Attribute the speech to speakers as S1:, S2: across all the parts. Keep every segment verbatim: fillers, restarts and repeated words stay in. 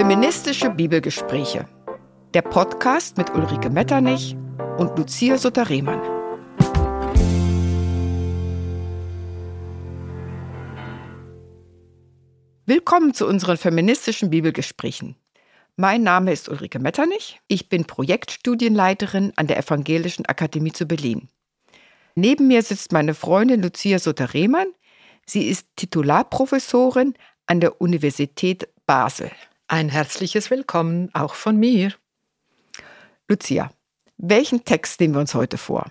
S1: Feministische Bibelgespräche. Der Podcast mit Ulrike Metternich und Lucia Sutter-Rehmann. Willkommen zu unseren feministischen Bibelgesprächen. Mein Name ist Ulrike Metternich. Ich bin Projektstudienleiterin an der Evangelischen Akademie zu Berlin. Neben mir sitzt meine Freundin Lucia Sutter-Rehmann. Sie ist Titularprofessorin an der Universität Basel.
S2: Ein herzliches Willkommen auch von mir.
S1: Lucia, welchen Text nehmen wir uns heute vor?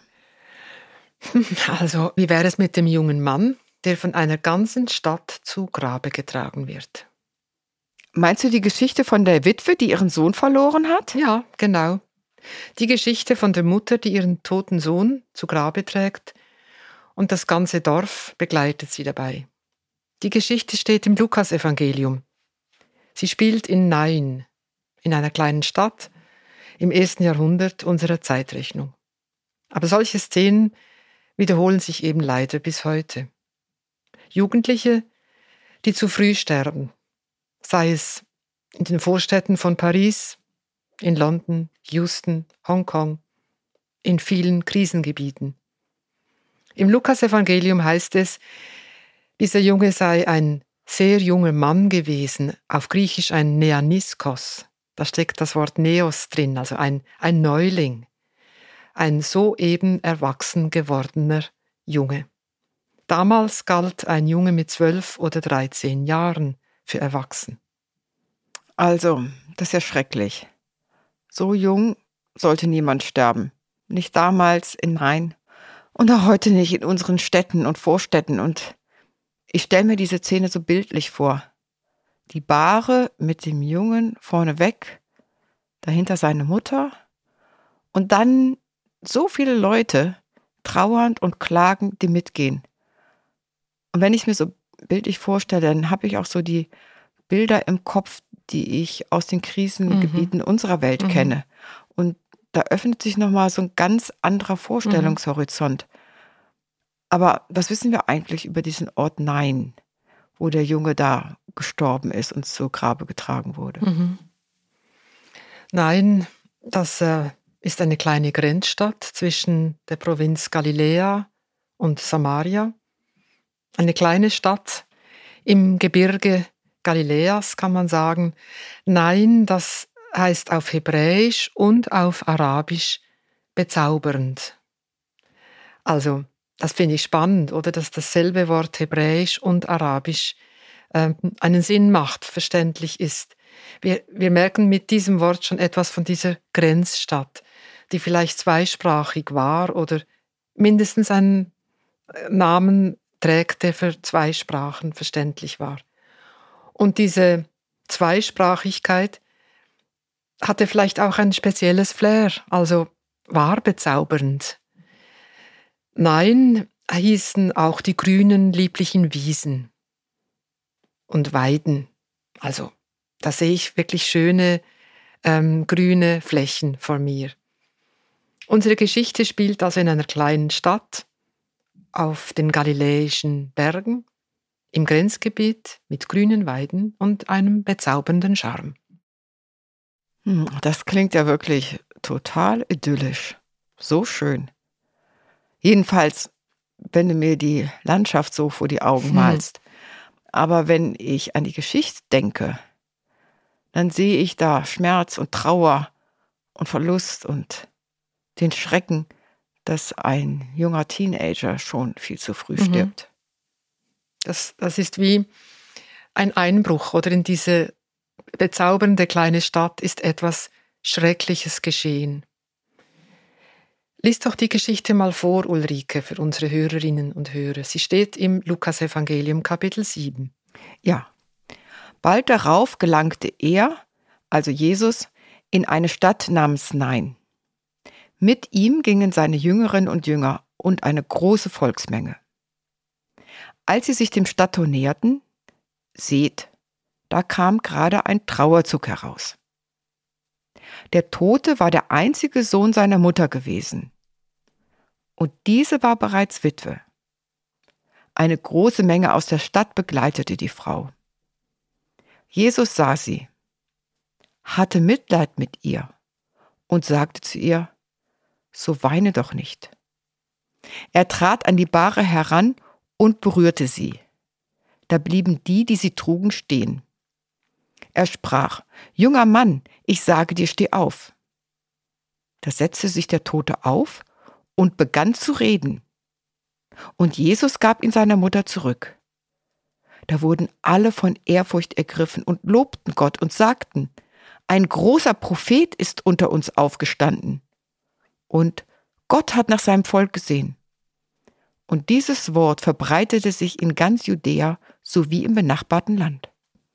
S2: Also, wie wäre es mit dem jungen Mann, der von einer ganzen Stadt zu Grabe getragen wird?
S1: Meinst du die Geschichte von der Witwe, die ihren Sohn verloren hat?
S2: Ja, genau. Die Geschichte von der Mutter, die ihren toten Sohn zu Grabe trägt, und das ganze Dorf begleitet sie dabei. Die Geschichte steht im Lukasevangelium. Sie spielt in Nain, in einer kleinen Stadt, im ersten Jahrhundert unserer Zeitrechnung. Aber solche Szenen wiederholen sich eben leider bis heute. Jugendliche, die zu früh sterben, sei es in den Vorstädten von Paris, in London, Houston, Hongkong, in vielen Krisengebieten. Im Lukasevangelium heißt es, dieser Junge sei ein sehr junger Mann gewesen, auf Griechisch ein Neaniskos. Da steckt das Wort Neos drin, also ein, ein Neuling, ein soeben erwachsen gewordener Junge. Damals galt ein Junge mit zwölf oder dreizehn Jahren für erwachsen.
S1: Also, das ist ja schrecklich. So jung sollte niemand sterben. Nicht damals in Nain und auch heute nicht in unseren Städten und Vorstädten. Und ich stelle mir diese Szene so bildlich vor. Die Bahre mit dem Jungen vorne weg, dahinter seine Mutter und dann so viele Leute, trauernd und klagend, die mitgehen. Und wenn ich mir so bildlich vorstelle, dann habe ich auch so die Bilder im Kopf, die ich aus den Krisengebieten mhm. unserer Welt mhm. kenne. Und da öffnet sich nochmal so ein ganz anderer Vorstellungshorizont. Mhm. Aber was wissen wir eigentlich über diesen Ort Nain, wo der Junge da gestorben ist und zu Grabe getragen wurde?
S2: Mhm. Nain, das äh, ist eine kleine Grenzstadt zwischen der Provinz Galiläa und Samaria. Eine kleine Stadt im Gebirge Galiläas, kann man sagen. Nain, das heißt auf Hebräisch und auf Arabisch bezaubernd. Also, das finde ich spannend, oder dass dasselbe Wort Hebräisch und Arabisch äh, einen Sinn macht, verständlich ist. Wir, wir merken mit diesem Wort schon etwas von dieser Grenzstadt, die vielleicht zweisprachig war oder mindestens einen Namen trägt, der für zwei Sprachen verständlich war. Und diese Zweisprachigkeit hatte vielleicht auch ein spezielles Flair, also war bezaubernd. Nain hießen auch die grünen, lieblichen Wiesen und Weiden. Also da sehe ich wirklich schöne ähm, grüne Flächen vor mir. Unsere Geschichte spielt also in einer kleinen Stadt auf den galiläischen Bergen, im Grenzgebiet mit grünen Weiden und einem bezaubernden Charme.
S1: Das klingt ja wirklich total idyllisch. So schön. Jedenfalls, wenn du mir die Landschaft so vor die Augen malst. Hm. Aber wenn ich an die Geschichte denke, dann sehe ich da Schmerz und Trauer und Verlust und den Schrecken, dass ein junger Teenager schon viel zu früh mhm. stirbt.
S2: Das, das ist wie ein Einbruch, oder in diese bezaubernde kleine Stadt ist etwas Schreckliches geschehen. Lies doch die Geschichte mal vor, Ulrike, für unsere Hörerinnen und Hörer. Sie steht im Lukasevangelium Kapitel sieben.
S1: Ja. Bald darauf gelangte er, also Jesus, in eine Stadt namens Nain. Mit ihm gingen seine Jüngerinnen und Jünger und eine große Volksmenge. Als sie sich dem Stadttor näherten, seht, da kam gerade ein Trauerzug heraus. Der Tote war der einzige Sohn seiner Mutter gewesen. Und diese war bereits Witwe. Eine große Menge aus der Stadt begleitete die Frau. Jesus sah sie. hatte Mitleid mit ihr und sagte zu ihr: So weine doch nicht. Er trat an die Bahre heran und berührte sie. Da blieben die, die sie trugen, stehen. Er sprach: Junger Mann, ich sage dir, steh auf. Da setzte sich der Tote auf und begann zu reden. Und Jesus gab ihn seiner Mutter zurück. Da wurden alle von Ehrfurcht ergriffen und lobten Gott und sagten: Ein großer Prophet ist unter uns aufgestanden. Und Gott hat nach seinem Volk gesehen. Und dieses Wort verbreitete sich in ganz Judäa sowie im benachbarten Land.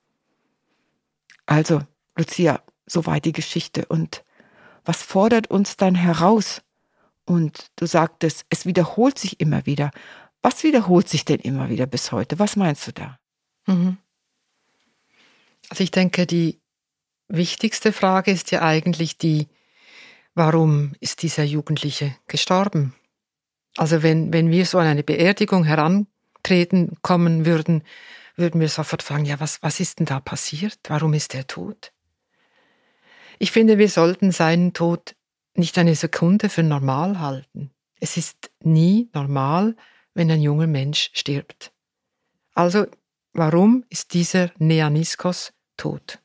S1: Also, Lucia, soweit die Geschichte. Und was fordert uns dann heraus? Und du sagtest, es wiederholt sich immer wieder. Was wiederholt sich denn immer wieder bis heute? Was meinst du da?
S2: Mhm. Also ich denke, die wichtigste Frage ist ja eigentlich die, warum ist dieser Jugendliche gestorben? Also wenn, wenn wir so an eine Beerdigung herantreten kommen würden, würden wir sofort fragen, ja, was, was ist denn da passiert? Warum ist er tot? Ich finde, wir sollten seinen Tod nicht eine Sekunde für normal halten. Es ist nie normal, wenn ein junger Mensch stirbt. Also, warum ist dieser Neaniskos tot?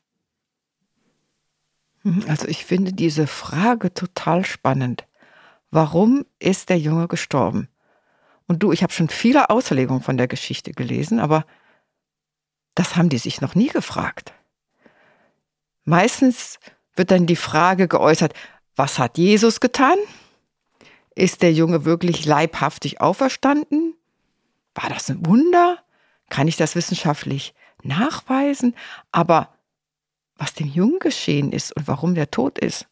S1: Also ich finde diese Frage total spannend. Warum ist der Junge gestorben? Und du, ich habe schon viele Auslegungen von der Geschichte gelesen, aber das haben die sich noch nie gefragt. Meistens wird dann die Frage geäußert: Was hat Jesus getan? Ist der Junge wirklich leibhaftig auferstanden? War das ein Wunder? Kann ich das wissenschaftlich nachweisen? Aber was dem Jungen geschehen ist und warum der tot ist,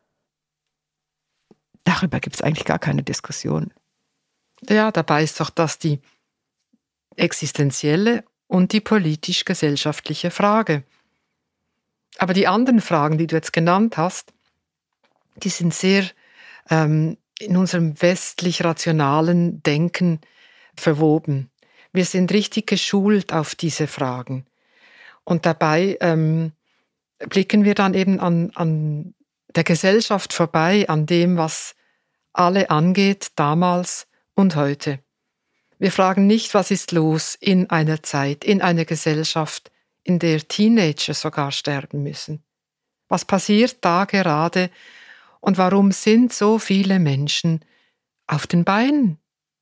S1: darüber gibt es eigentlich gar keine Diskussion.
S2: Ja, dabei ist doch das die existenzielle und die politisch-gesellschaftliche Frage. Aber die anderen Fragen, die du jetzt genannt hast, die sind sehr ähm, in unserem westlich-rationalen Denken verwoben. Wir sind richtig geschult auf diese Fragen. Und dabei ähm, blicken wir dann eben an, an der Gesellschaft vorbei, an dem, was alle angeht, damals und heute. Wir fragen nicht, was ist los in einer Zeit, in einer Gesellschaft, in der Teenager sogar sterben müssen. Was passiert da gerade und warum sind so viele Menschen auf den Beinen?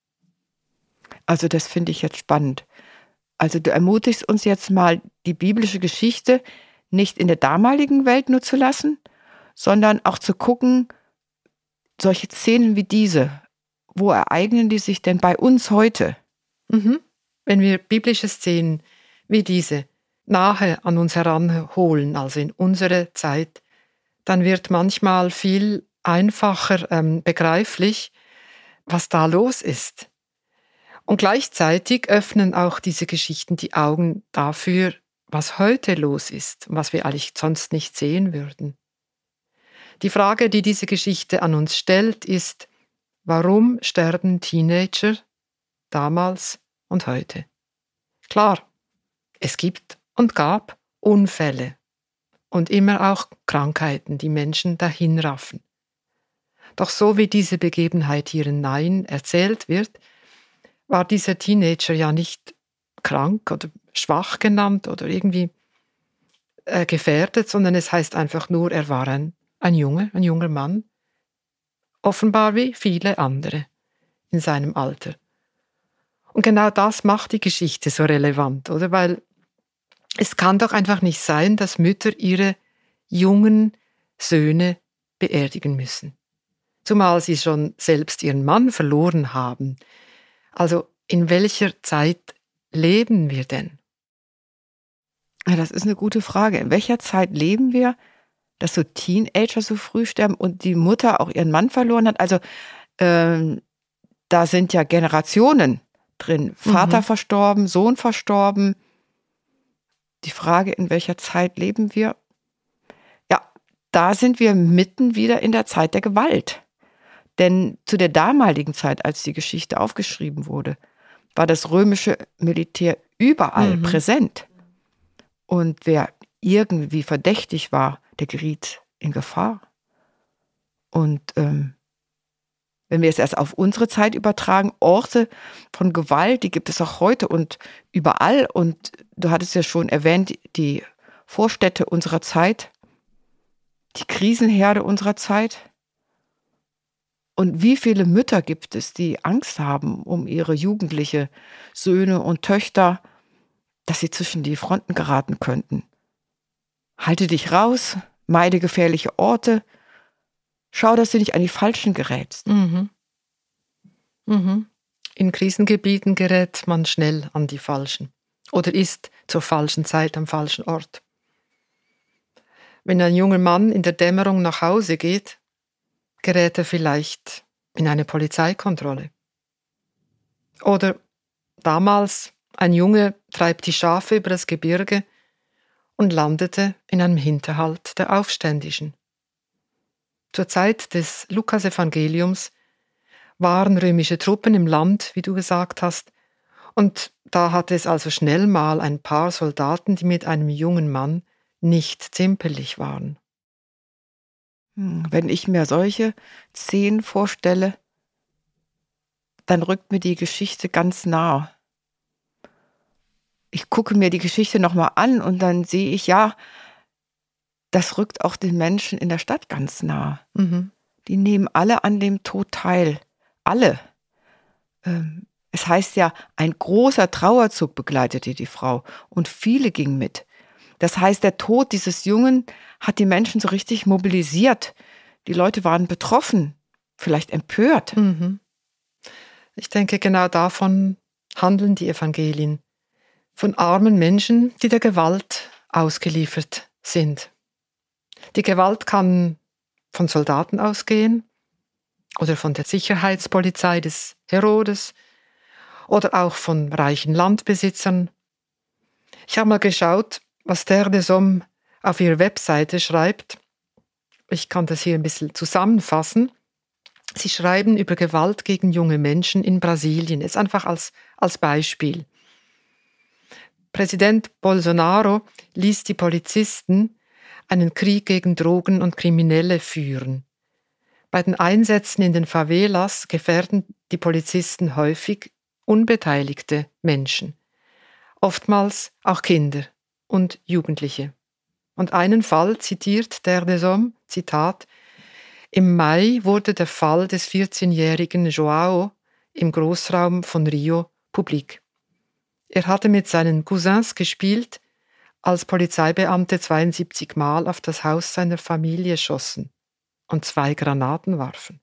S1: Also das finde ich jetzt spannend. Also du ermutigst uns jetzt mal, die biblische Geschichte nicht in der damaligen Welt nur zu lassen, sondern auch zu gucken, solche Szenen wie diese, wo ereignen die sich denn bei uns heute?
S2: Mhm. Wenn wir biblische Szenen wie diese nahe an uns heranholen, also in unsere Zeit, dann wird manchmal viel einfacher ähm, begreiflich, was da los ist. Und gleichzeitig öffnen auch diese Geschichten die Augen dafür, was heute los ist und was wir eigentlich sonst nicht sehen würden. Die Frage, die diese Geschichte an uns stellt, ist: Warum sterben Teenager damals und heute? Klar, es gibt und gab Unfälle und immer auch Krankheiten, die Menschen dahinraffen. Doch so wie diese Begebenheit hier in Nain erzählt wird, war dieser Teenager ja nicht krank oder schwach genannt oder irgendwie äh, gefährdet, sondern es heißt einfach nur, er war ein, ein Junge, ein junger Mann, offenbar wie viele andere in seinem Alter. Und genau das macht die Geschichte so relevant, oder? Weil es kann doch einfach nicht sein, dass Mütter ihre jungen Söhne beerdigen müssen. Zumal sie schon selbst ihren Mann verloren haben. Also in welcher Zeit leben wir denn?
S1: Ja, das ist eine gute Frage. In welcher Zeit leben wir, dass so Teenager so früh sterben und die Mutter auch ihren Mann verloren hat? Also ähm, da sind ja Generationen drin. Vater
S2: Mhm.
S1: verstorben, Sohn verstorben. Die Frage, in welcher Zeit leben wir? Ja, da sind wir mitten wieder in der Zeit der Gewalt. Denn zu der damaligen Zeit, als die Geschichte aufgeschrieben wurde, war das römische Militär überall
S2: Mhm.
S1: präsent. Und wer irgendwie verdächtig war, der geriet in Gefahr. Und ähm, wenn wir es erst auf unsere Zeit übertragen, Orte von Gewalt, die gibt es auch heute und überall. Und du hattest ja schon erwähnt, die Vorstädte unserer Zeit, die Krisenherde unserer Zeit. Und wie viele Mütter gibt es, die Angst haben um ihre jugendliche Söhne und Töchter, dass sie zwischen die Fronten geraten könnten. Halte dich raus, meide gefährliche Orte, schau, dass du nicht an die Falschen gerätst.
S2: Mhm. Mhm. In Krisengebieten gerät man schnell an die Falschen oder ist zur falschen Zeit am falschen Ort. Wenn ein junger Mann in der Dämmerung nach Hause geht, gerät er vielleicht in eine Polizeikontrolle. Oder damals, ein Junge treibt die Schafe über das Gebirge und landete in einem Hinterhalt der Aufständischen. Zur Zeit des Lukasevangeliums waren römische Truppen im Land, wie du gesagt hast, und da hatte es also schnell mal ein paar Soldaten, die mit einem jungen Mann nicht zimperlich waren.
S1: Wenn ich mir solche Szenen vorstelle, dann rückt mir die Geschichte ganz nah. Ich gucke mir die Geschichte nochmal an und dann sehe ich, ja, das rückt auch den Menschen in der Stadt ganz nah.
S2: Mhm.
S1: Die nehmen alle an dem Tod teil. Alle. Ähm, es heißt ja, ein großer Trauerzug begleitete die Frau und viele gingen mit. Das heißt, der Tod dieses Jungen hat die Menschen so richtig mobilisiert. Die Leute waren betroffen, vielleicht empört.
S2: Mhm. Ich denke, genau davon handeln die Evangelien. Von armen Menschen, die der Gewalt ausgeliefert sind. Die Gewalt kann von Soldaten ausgehen oder von der Sicherheitspolizei des Herodes oder auch von reichen Landbesitzern. Ich habe mal geschaut, was Terre des Hommes auf ihrer Webseite schreibt. Ich kann das hier ein bisschen zusammenfassen. Sie schreiben über Gewalt gegen junge Menschen in Brasilien, jetzt einfach als, als Beispiel. Präsident Bolsonaro ließ die Polizisten einen Krieg gegen Drogen und Kriminelle führen. Bei den Einsätzen in den Favelas gefährden die Polizisten häufig unbeteiligte Menschen, oftmals auch Kinder und Jugendliche. Und einen Fall zitiert Terre des Hommes, Zitat: Im Mai wurde der Fall des vierzehnjährigen Joao im Großraum von Rio publik. Er hatte mit seinen Cousins gespielt, als Polizeibeamte zweiundsiebzig Mal auf das Haus seiner Familie schossen und zwei Granaten warfen.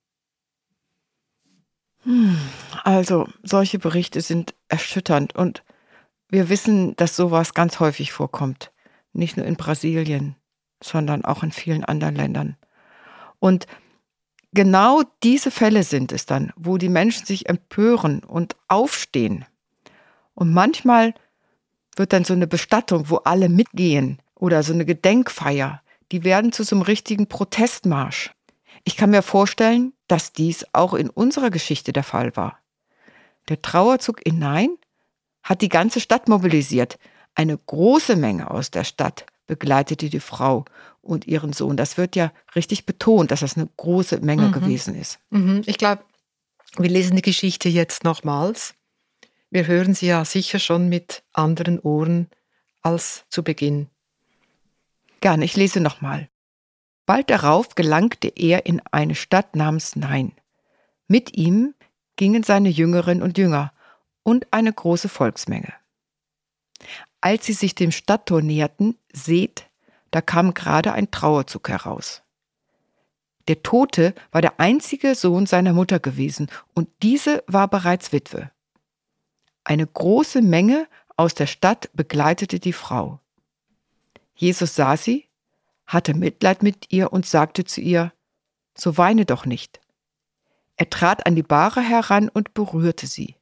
S1: Also, solche Berichte sind erschütternd und wir wissen, dass sowas ganz häufig vorkommt. Nicht nur in Brasilien, sondern auch in vielen anderen Ländern. Und genau diese Fälle sind es dann, wo die Menschen sich empören und aufstehen. Und manchmal wird dann so eine Bestattung, wo alle mitgehen oder so eine Gedenkfeier, die werden zu so einem richtigen Protestmarsch. Ich kann mir vorstellen, dass dies auch in unserer Geschichte der Fall war. Der Trauerzug in Nain hat die ganze Stadt mobilisiert. Eine große Menge aus der Stadt begleitete die Frau und ihren Sohn. Das wird ja richtig betont, dass das eine große Menge
S2: Mhm.
S1: gewesen ist.
S2: Mhm. Ich glaube, wir lesen die Geschichte jetzt nochmals. Wir hören sie ja sicher schon mit anderen Ohren als zu Beginn.
S1: Gerne, ich lese nochmal. Bald darauf gelangte er in eine Stadt namens Nain. Mit ihm gingen seine Jüngerinnen und Jünger und eine große Volksmenge. Als sie sich dem Stadttor näherten, seht, da kam gerade ein Trauerzug heraus. Der Tote war der einzige Sohn seiner Mutter gewesen und diese war bereits Witwe. Eine große Menge aus der Stadt begleitete die Frau. Jesus sah sie, hatte Mitleid mit ihr und sagte zu ihr: So weine doch nicht. Er trat an die Bahre heran und berührte sie.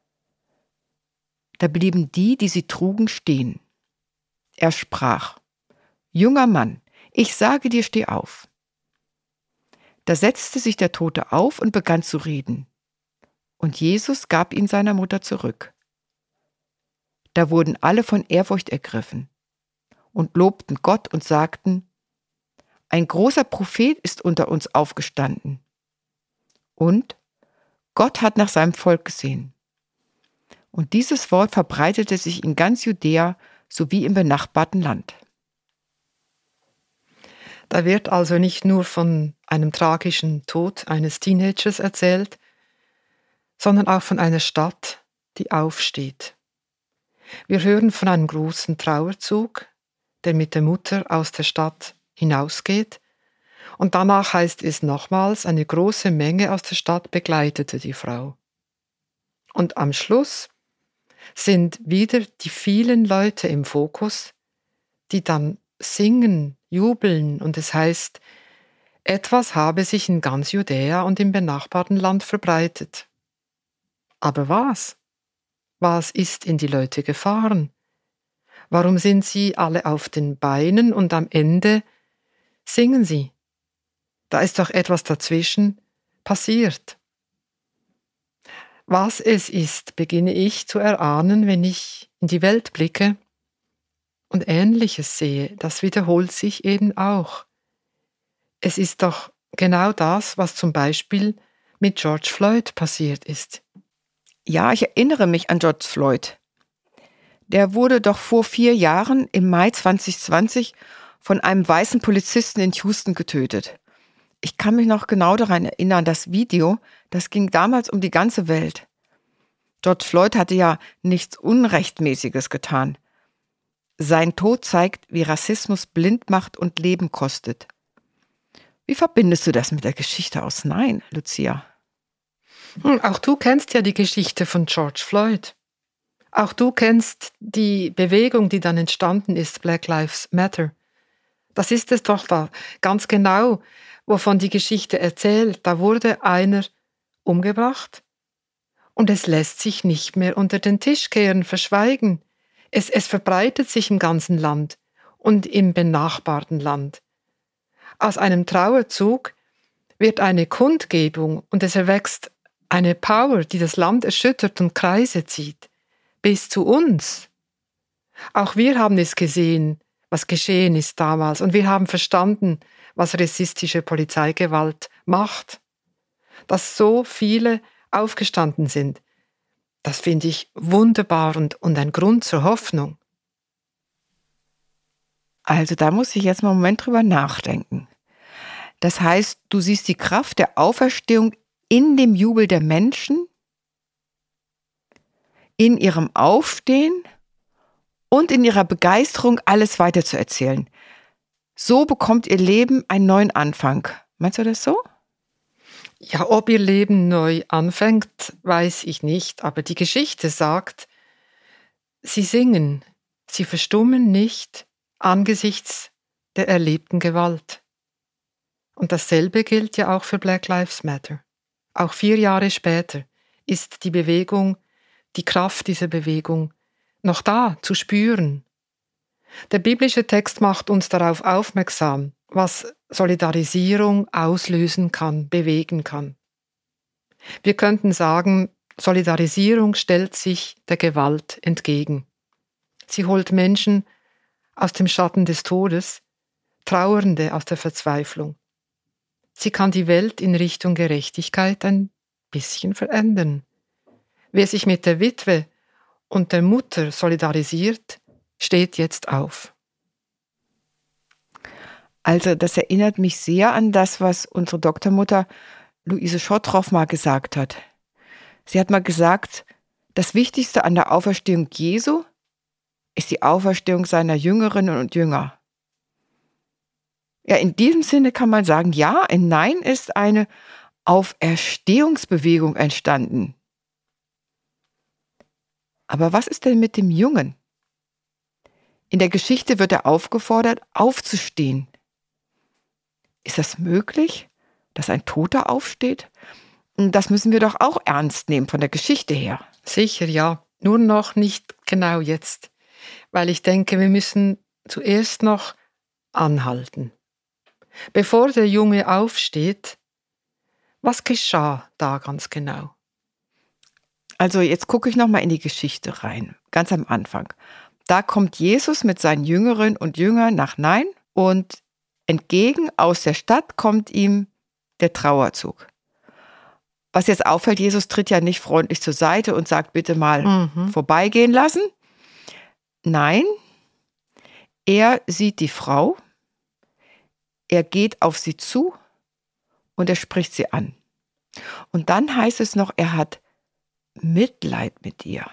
S1: Da blieben die, die sie trugen, stehen. Er sprach: Junger Mann, ich sage dir, steh auf. Da setzte sich der Tote auf und begann zu reden. Und Jesus gab ihn seiner Mutter zurück. Da wurden alle von Ehrfurcht ergriffen. und lobten Gott und sagten: Ein großer Prophet ist unter uns aufgestanden. Und Gott hat nach seinem Volk gesehen. Und dieses Wort verbreitete sich in ganz Judäa sowie im benachbarten Land.
S2: Da wird also nicht nur von einem tragischen Tod eines Teenagers erzählt, sondern auch von einer Stadt, die aufsteht. Wir hören von einem großen Trauerzug, der mit der Mutter aus der Stadt hinausgeht. Und danach heißt es nochmals, eine große Menge aus der Stadt begleitete die Frau. Und am Schluss sind wieder die vielen Leute im Fokus, die dann singen, jubeln, und es heißt, etwas habe sich in ganz Judäa und im benachbarten Land verbreitet. Aber was? Was ist in die Leute gefahren? Warum sind sie alle auf den Beinen und am Ende singen sie? Da ist doch etwas dazwischen passiert. Was es ist, beginne ich zu erahnen, wenn ich in die Welt blicke und Ähnliches sehe. Das wiederholt sich eben auch. Es ist doch genau das, was zum Beispiel mit George Floyd passiert ist.
S1: Ja, ich erinnere mich an George Floyd. Der wurde doch vor vier Jahren im Mai zwanzig zwanzig von einem weißen Polizisten in Houston getötet. Ich kann mich noch genau daran erinnern, das Video, das ging damals um die ganze Welt. George Floyd hatte ja nichts Unrechtmäßiges getan. Sein Tod zeigt, wie Rassismus blind macht und Leben kostet. Wie verbindest du das mit der Geschichte aus Nein, Lucia?
S2: Hm, auch du kennst ja die Geschichte von George Floyd. Auch du kennst die Bewegung, die dann entstanden ist, Black Lives Matter. Das ist es doch da, ganz genau, wovon die Geschichte erzählt. Da wurde einer umgebracht und es lässt sich nicht mehr unter den Tisch kehren, verschweigen. Es, es verbreitet sich im ganzen Land und im benachbarten Land. Aus einem Trauerzug wird eine Kundgebung und es erwächst eine Power, die das Land erschüttert und Kreise zieht, bis zu uns. Auch wir haben es gesehen, was geschehen ist damals, und wir haben verstanden, was rassistische Polizeigewalt macht. Dass so viele aufgestanden sind, das finde ich wunderbar und, und ein Grund zur Hoffnung.
S1: Also da muss ich jetzt mal einen Moment drüber nachdenken. Das heißt, du siehst die Kraft der Auferstehung in dem Jubel der Menschen, in ihrem Aufstehen und in ihrer Begeisterung, alles weiterzuerzählen. So bekommt ihr Leben einen neuen Anfang. Meinst du das so?
S2: Ja, ob ihr Leben neu anfängt, weiß ich nicht, aber die Geschichte sagt, sie singen, sie verstummen nicht angesichts der erlebten Gewalt. Und dasselbe gilt ja auch für Black Lives Matter. Auch vier Jahre später ist die Bewegung, die Kraft dieser Bewegung noch da zu spüren. Der biblische Text macht uns darauf aufmerksam, was Solidarisierung auslösen kann, bewegen kann. Wir könnten sagen, Solidarisierung stellt sich der Gewalt entgegen. Sie holt Menschen aus dem Schatten des Todes, Trauernde aus der Verzweiflung. Sie kann die Welt in Richtung Gerechtigkeit ein bisschen verändern. Wer sich mit der Witwe und der Mutter solidarisiert, steht jetzt auf.
S1: Also das erinnert mich sehr an das, was unsere Doktormutter Luise Schottroff mal gesagt hat. Sie hat mal gesagt, das Wichtigste an der Auferstehung Jesu ist die Auferstehung seiner Jüngerinnen und Jünger. Ja, in diesem Sinne kann man sagen, ja, in Nein ist eine Auferstehungsbewegung entstanden. Aber was ist denn mit dem Jungen? In der Geschichte wird er aufgefordert, aufzustehen. Ist das möglich, dass ein Toter aufsteht? Das müssen wir doch auch ernst nehmen von der Geschichte her.
S2: Sicher, ja. Nur noch nicht genau jetzt. Weil ich denke, wir müssen zuerst noch anhalten. Bevor der Junge aufsteht, was geschah da ganz genau?
S1: Also jetzt gucke ich nochmal in die Geschichte rein, ganz am Anfang. Da kommt Jesus mit seinen Jüngerinnen und Jüngern nach Nain und entgegen aus der Stadt kommt ihm der Trauerzug. Was jetzt auffällt, Jesus tritt ja nicht freundlich zur Seite und sagt, bitte mal
S2: Mhm.
S1: vorbeigehen lassen. Nein, er sieht die Frau, er geht auf sie zu und er spricht sie an. Und dann heißt es noch, er hat Mitleid mit ihr.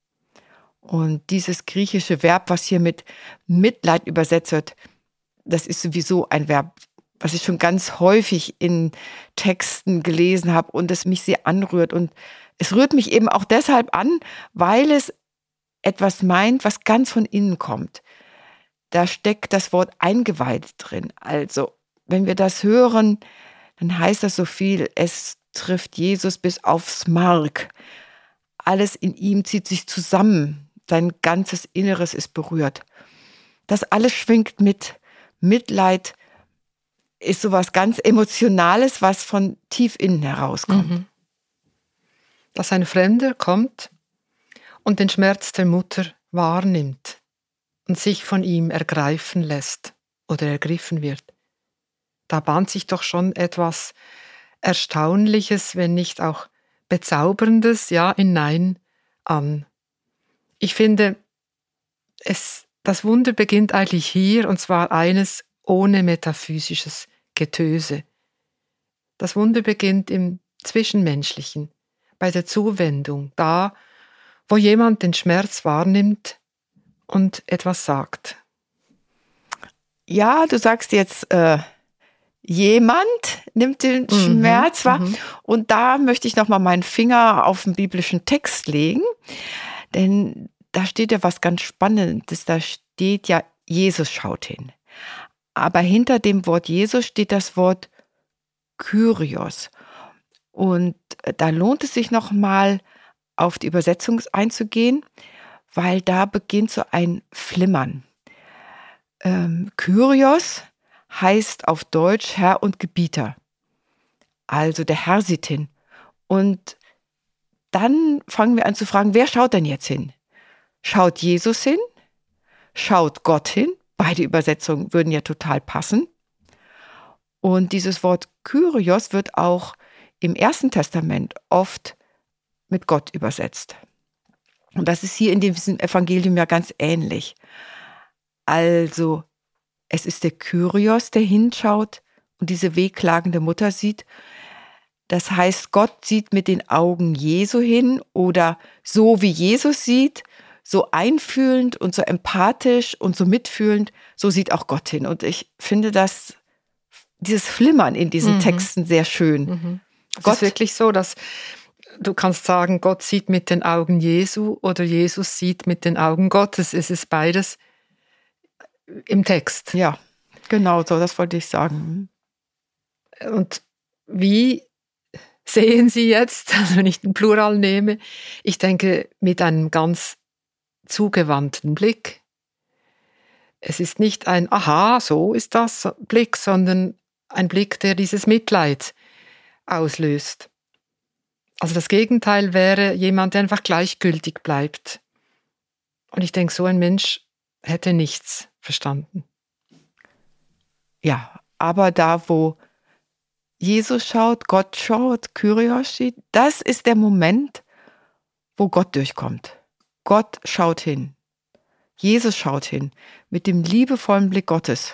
S1: Und dieses griechische Verb, was hier mit Mitleid übersetzt wird, das ist sowieso ein Verb, was ich schon ganz häufig in Texten gelesen habe und es mich sehr anrührt. Und es rührt mich eben auch deshalb an, weil es etwas meint, was ganz von innen kommt. Da steckt das Wort eingeweiht drin. Also, wenn wir das hören, dann heißt das so viel, es trifft Jesus bis aufs Mark. Alles in ihm zieht sich zusammen. Sein ganzes Inneres ist berührt. Das alles schwingt mit. Mitleid ist sowas ganz Emotionales, was von tief innen herauskommt.
S2: Mhm. Dass ein Fremder kommt und den Schmerz der Mutter wahrnimmt und sich von ihm ergreifen lässt oder ergriffen wird. Da bahnt sich doch schon etwas Erstaunliches, wenn nicht auch Bezauberndes, ja, hinein an. Ich finde, es, das Wunder beginnt eigentlich hier, und zwar eines ohne metaphysisches Getöse. Das Wunder beginnt im Zwischenmenschlichen, bei der Zuwendung, da, wo jemand den Schmerz wahrnimmt und etwas sagt.
S1: Ja, du sagst jetzt, äh, jemand nimmt den
S2: Mhm,
S1: Schmerz wahr.
S2: mhm.
S1: Und da möchte ich nochmal meinen Finger auf den biblischen Text legen. Denn da steht ja was ganz Spannendes. Da steht ja, Jesus schaut hin. Aber hinter dem Wort Jesus steht das Wort Kyrios. Und da lohnt es sich nochmal auf die Übersetzung einzugehen, weil da beginnt so ein Flimmern. Ähm, Kyrios heißt auf Deutsch Herr und Gebieter. Also der Herr sieht hin. Und dann fangen wir an zu fragen, wer schaut denn jetzt hin? Schaut Jesus hin? Schaut Gott hin? Beide Übersetzungen würden ja total passen. Und dieses Wort Kyrios wird auch im Ersten Testament oft mit Gott übersetzt. Und das ist hier in diesem Evangelium ja ganz ähnlich. Also, es ist der Kyrios, der hinschaut und diese wehklagende Mutter sieht. Das heißt, Gott sieht mit den Augen Jesu hin oder so wie Jesus sieht, so einfühlend und so empathisch und so mitfühlend, so sieht auch Gott hin. Und ich finde das, dieses Flimmern in diesen
S2: Mhm.
S1: Texten sehr schön.
S2: Mhm. Es
S1: Gott-
S2: ist wirklich so, dass du kannst sagen, Gott sieht mit den Augen Jesu oder Jesus sieht mit den Augen Gottes. Es ist beides im Text.
S1: Ja, genau so, das wollte ich sagen.
S2: Und wie sehen Sie jetzt, also wenn ich den Plural nehme, ich denke mit einem ganz zugewandten Blick. Es ist nicht ein Aha, so ist das Blick, sondern ein Blick, der dieses Mitleid auslöst. Also das Gegenteil wäre jemand, der einfach gleichgültig bleibt. Und ich denke, so ein Mensch hätte nichts verstanden.
S1: Ja, aber da, wo Jesus schaut, Gott schaut, Kyrios sieht, das ist der Moment, wo Gott durchkommt. Gott schaut hin. Jesus schaut hin mit dem liebevollen Blick Gottes.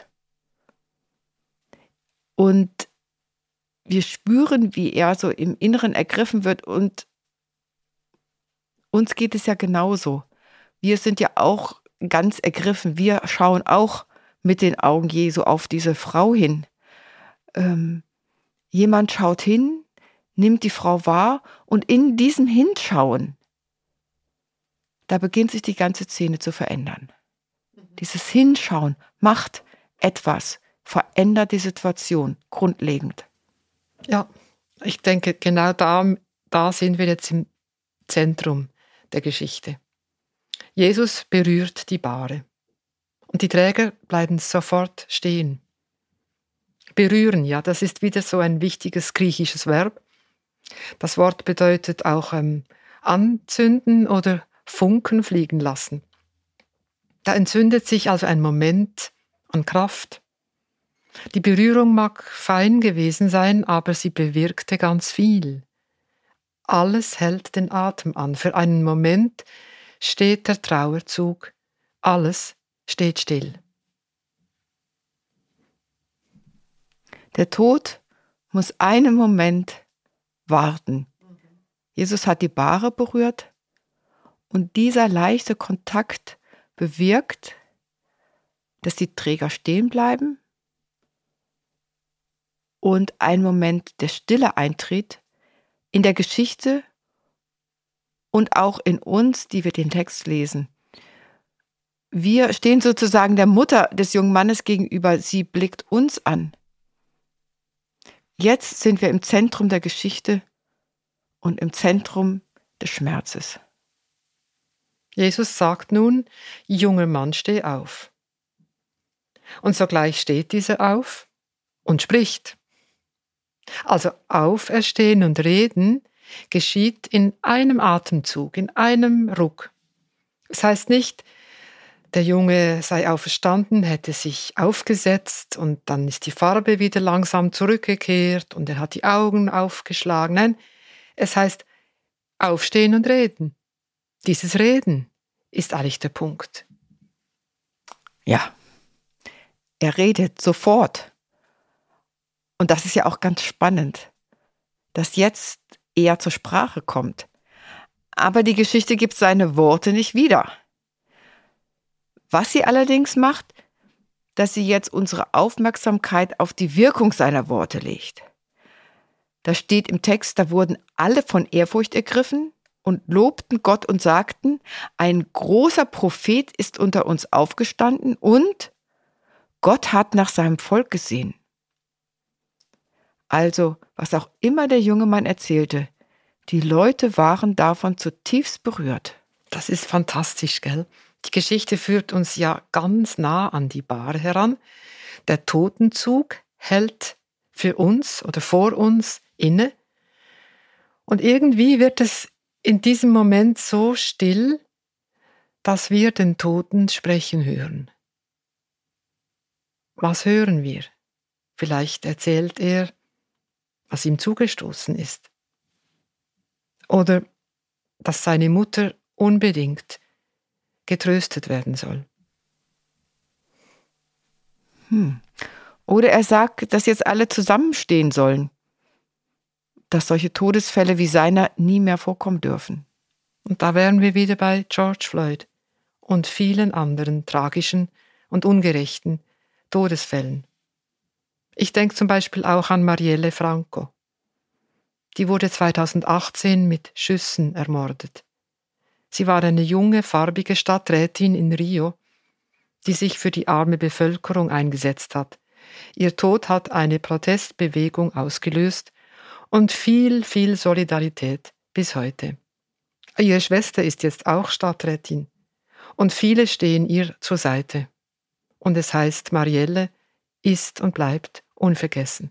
S1: Und wir spüren, wie er so im Inneren ergriffen wird und uns geht es ja genauso. Wir sind ja auch ganz ergriffen. Wir schauen auch mit den Augen Jesu auf diese Frau hin. Ähm, jemand schaut hin, nimmt die Frau wahr und in diesem Hinschauen, da beginnt sich die ganze Szene zu verändern. Dieses Hinschauen macht etwas, verändert die Situation grundlegend.
S2: Ja, ich denke, genau da, da sind wir jetzt im Zentrum der Geschichte. Jesus berührt die Bahre und die Träger bleiben sofort stehen. Berühren, ja, das ist wieder so ein wichtiges griechisches Verb. Das Wort bedeutet auch ähm, anzünden oder Funken fliegen lassen. Da entzündet sich also ein Moment an Kraft. Die Berührung mag fein gewesen sein, aber sie bewirkte ganz viel. Alles hält den Atem an. Für einen Moment steht der Trauerzug. Alles steht still.
S1: Der Tod muss einen Moment warten. Jesus hat die Bahre berührt und dieser leichte Kontakt bewirkt, dass die Träger stehen bleiben und ein Moment der Stille eintritt in der Geschichte und auch in uns, die wir den Text lesen. Wir stehen sozusagen der Mutter des jungen Mannes gegenüber, sie blickt uns an. Jetzt sind wir im Zentrum der Geschichte und im Zentrum des Schmerzes.
S2: Jesus sagt nun, junger Mann, steh auf. Und sogleich steht dieser auf und spricht. Also Auferstehen und Reden geschieht in einem Atemzug, in einem Ruck. Es heißt nicht, der Junge sei auferstanden, hätte sich aufgesetzt und dann ist die Farbe wieder langsam zurückgekehrt und er hat die Augen aufgeschlagen. Nein, es heißt aufstehen und reden. Dieses Reden ist eigentlich der Punkt.
S1: Ja, er redet sofort. Und das ist ja auch ganz spannend, dass jetzt er zur Sprache kommt. Aber die Geschichte gibt seine Worte nicht wieder. Was sie allerdings macht, dass sie jetzt unsere Aufmerksamkeit auf die Wirkung seiner Worte legt. Da steht im Text, da wurden alle von Ehrfurcht ergriffen und lobten Gott und sagten, ein großer Prophet ist unter uns aufgestanden und Gott hat nach seinem Volk gesehen. Also, was auch immer der junge Mann erzählte, die Leute waren davon zutiefst berührt.
S2: Das ist fantastisch, gell? Die Geschichte führt uns ja ganz nah an die Bahre heran. Der Totenzug hält für uns oder vor uns inne. Und irgendwie wird es in diesem Moment so still, dass wir den Toten sprechen hören. Was hören wir? Vielleicht erzählt er, was ihm zugestoßen ist. Oder dass seine Mutter unbedingt getröstet werden soll.
S1: Hm. Oder er sagt, dass jetzt alle zusammenstehen sollen, dass solche Todesfälle wie seiner nie mehr vorkommen dürfen.
S2: Und da wären wir wieder bei George Floyd und vielen anderen tragischen und ungerechten Todesfällen. Ich denke zum Beispiel auch an Marielle Franco. Die wurde zweitausendachtzehn mit Schüssen ermordet. Sie war eine junge, farbige Stadträtin in Rio, die sich für die arme Bevölkerung eingesetzt hat. Ihr Tod hat eine Protestbewegung ausgelöst und viel, viel Solidarität bis heute. Ihre Schwester ist jetzt auch Stadträtin und viele stehen ihr zur Seite. Und es heißt, Marielle ist und bleibt unvergessen.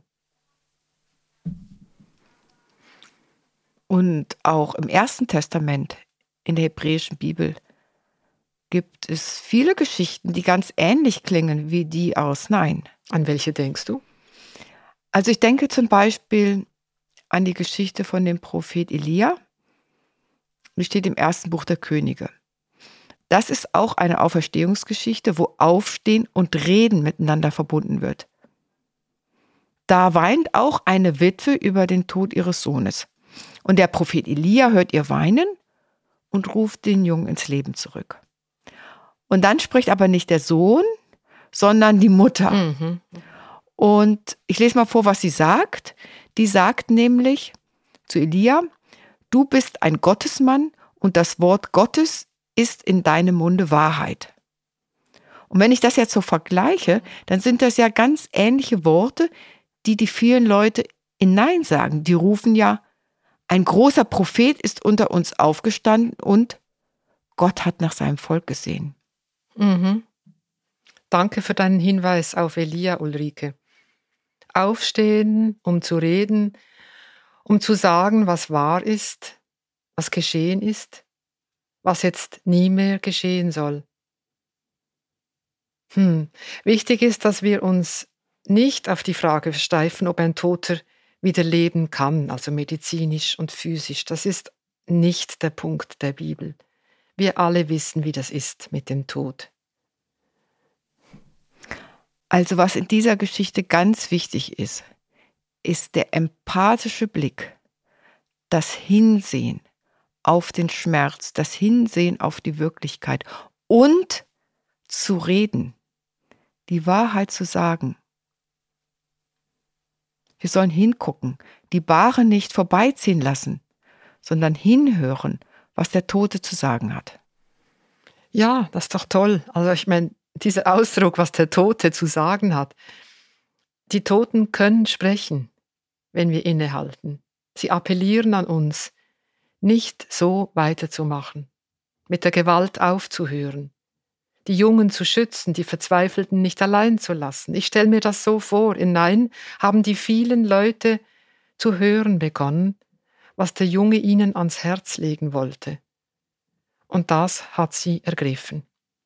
S1: Und auch im Ersten Testament, in der hebräischen Bibel, gibt es viele Geschichten, die ganz ähnlich klingen wie die aus Nein.
S2: An welche denkst du?
S1: Also ich denke zum Beispiel an die Geschichte von dem Prophet Elia. Die steht im ersten Buch der Könige. Das ist auch eine Auferstehungsgeschichte, wo Aufstehen und Reden miteinander verbunden wird. Da weint auch eine Witwe über den Tod ihres Sohnes. Und der Prophet Elia hört ihr weinen und ruft den Jungen ins Leben zurück. Und dann spricht aber nicht der Sohn, sondern die Mutter.
S2: Mhm.
S1: Und ich lese mal vor, was sie sagt. Die sagt nämlich zu Elia, du bist ein Gottesmann und das Wort Gottes ist in deinem Munde Wahrheit. Und wenn ich das jetzt so vergleiche, dann sind das ja ganz ähnliche Worte, die die vielen Leute in Nein sagen. Die rufen ja, ein großer Prophet ist unter uns aufgestanden und Gott hat nach seinem Volk gesehen.
S2: Mhm. Danke für deinen Hinweis auf Elia, Ulrike. Aufstehen, um zu reden, um zu sagen, was wahr ist, was geschehen ist, was jetzt nie mehr geschehen soll. Hm. Wichtig ist, dass wir uns nicht auf die Frage versteifen, ob ein Toter wieder leben kann, also medizinisch und physisch. Das ist nicht der Punkt der Bibel. Wir alle wissen, wie das ist mit dem Tod.
S1: Also was in dieser Geschichte ganz wichtig ist, ist der empathische Blick, das Hinsehen auf den Schmerz, das Hinsehen auf die Wirklichkeit und zu reden, die Wahrheit zu sagen. Wir sollen hingucken, die Bahre nicht vorbeiziehen lassen, sondern hinhören, was der Tote zu sagen hat.
S2: Ja, das ist doch toll. Also ich meine, dieser Ausdruck, was der Tote zu sagen hat. Die Toten können sprechen, wenn wir innehalten. Sie appellieren an uns, nicht so weiterzumachen, mit der Gewalt aufzuhören, die Jungen zu schützen, die Verzweifelten nicht allein zu lassen. Ich stelle mir das so vor. In Nein haben die vielen Leute zu hören begonnen, was der Junge ihnen ans Herz legen wollte. Und das hat sie ergriffen.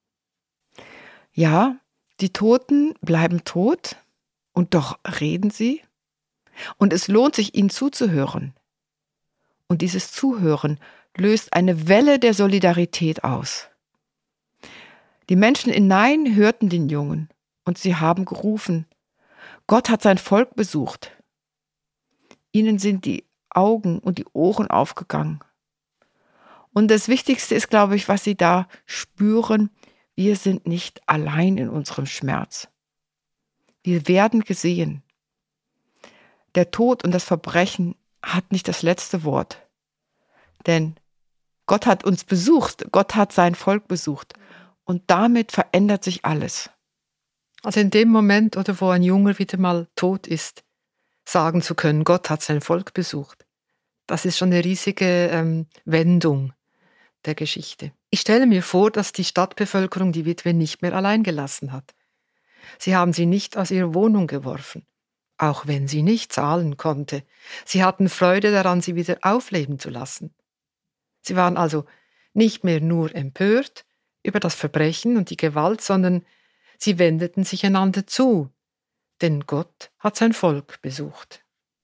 S1: Ja, die Toten bleiben tot und doch reden sie. Und es lohnt sich, ihnen zuzuhören. Und dieses Zuhören löst eine Welle der Solidarität aus. Die Menschen in Nein hörten den Jungen und sie haben gerufen. Gott hat sein Volk besucht. Ihnen sind die Augen und die Ohren aufgegangen. Und das Wichtigste ist, glaube ich, was sie da spüren, wir sind nicht allein in unserem Schmerz. Wir werden gesehen. Der Tod und das Verbrechen hat nicht das letzte Wort. Denn Gott hat uns besucht, Gott hat sein Volk besucht. Und damit verändert sich alles.
S2: Also in dem Moment, oder wo ein Junge wieder mal tot ist, sagen zu können, Gott hat sein Volk besucht. Das ist schon eine riesige ähm, Wendung der Geschichte. Ich stelle mir vor, dass die Stadtbevölkerung die Witwe nicht mehr allein gelassen hat. Sie haben sie nicht aus ihrer Wohnung geworfen, auch wenn sie nicht zahlen konnte. Sie hatten Freude daran, sie wieder aufleben zu lassen. Sie waren also nicht mehr nur empört über das Verbrechen und die Gewalt, sondern sie wendeten sich einander zu, denn Gott hat sein Volk besucht.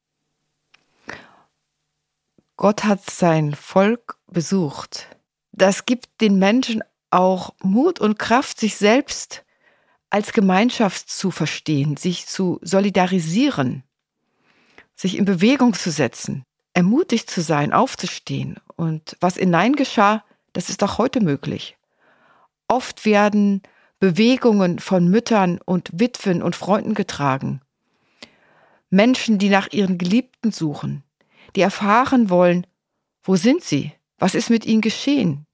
S1: Gott hat sein Volk besucht. Das gibt den Menschen auch Mut und Kraft, sich selbst als Gemeinschaft zu verstehen, sich zu solidarisieren, sich in Bewegung zu setzen, ermutigt zu sein, aufzustehen. Und was in Nein geschah, das ist auch heute möglich. Oft werden Bewegungen von Müttern und Witwen und Freunden getragen. Menschen, die nach ihren Geliebten suchen, die erfahren wollen, wo sind sie? Was ist mit ihnen geschehen?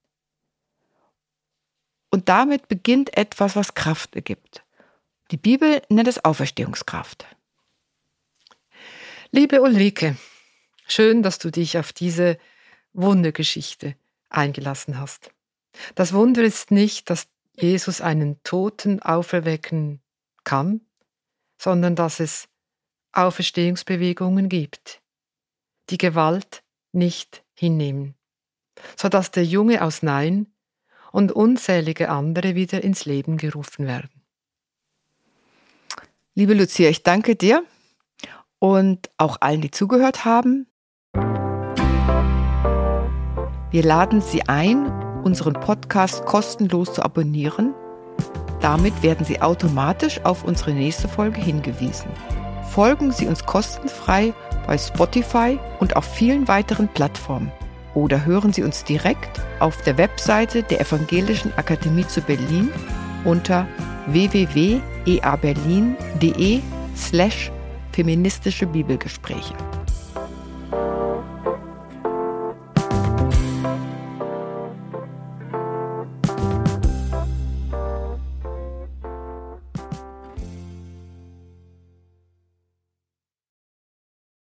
S1: Und damit beginnt etwas, was Kraft ergibt. Die Bibel nennt es Auferstehungskraft.
S2: Liebe Ulrike, schön, dass du dich auf diese Wundergeschichte eingelassen hast. Das Wunder ist nicht, dass Jesus einen Toten auferwecken kann, sondern dass es Auferstehungsbewegungen gibt, die Gewalt nicht hinnehmen, sodass der Junge aus Nein und unzählige andere wieder ins Leben gerufen werden.
S1: Liebe Lucia, ich danke dir und auch allen, die zugehört haben. Wir laden Sie ein, unseren Podcast kostenlos zu abonnieren. Damit werden Sie automatisch auf unsere nächste Folge hingewiesen. Folgen Sie uns kostenfrei bei Spotify und auf vielen weiteren Plattformen. Oder hören Sie uns direkt auf der Webseite der Evangelischen Akademie zu Berlin unter w w w punkt e a berlin punkt d e slash feministische Bibelgespräche.